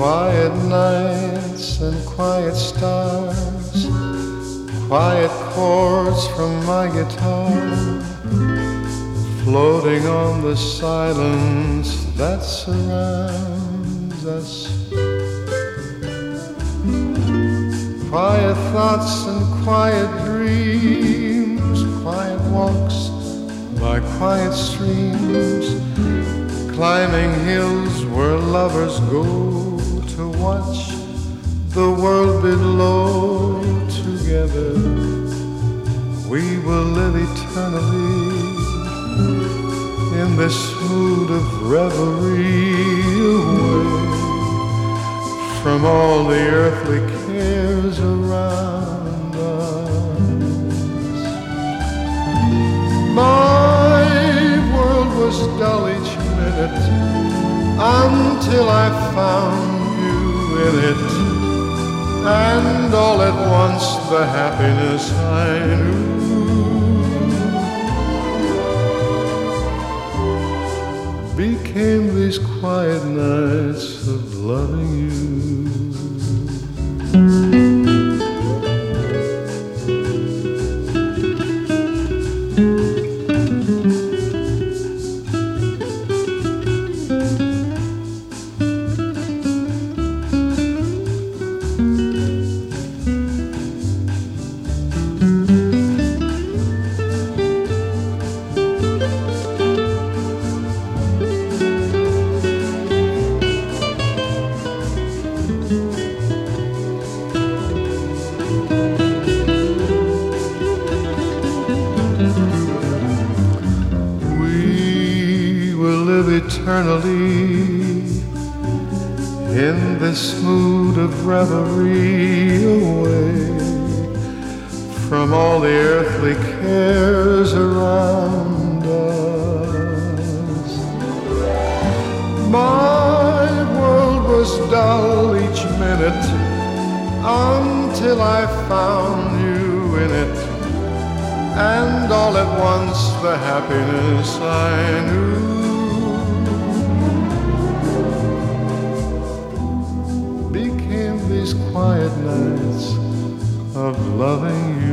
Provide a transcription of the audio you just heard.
Quiet nights and quiet stars, quiet chords from my guitar, floating on the silence that surrounds us. Quiet thoughts and quiet dreams, quiet walks by quiet streams, climbing hills where lovers go to watch the world below together. We will live eternally in this mood of reverie, away from all the earthly cares around us. My world was dull each minute until I found you in it, and all at once the happiness I knew became these quiet nights of loving you. Eternally in this mood of reverie, away from all the earthly cares around us. My world was dull each minute until I found you in it, and all at once the happiness I knew these quiet nights of loving you.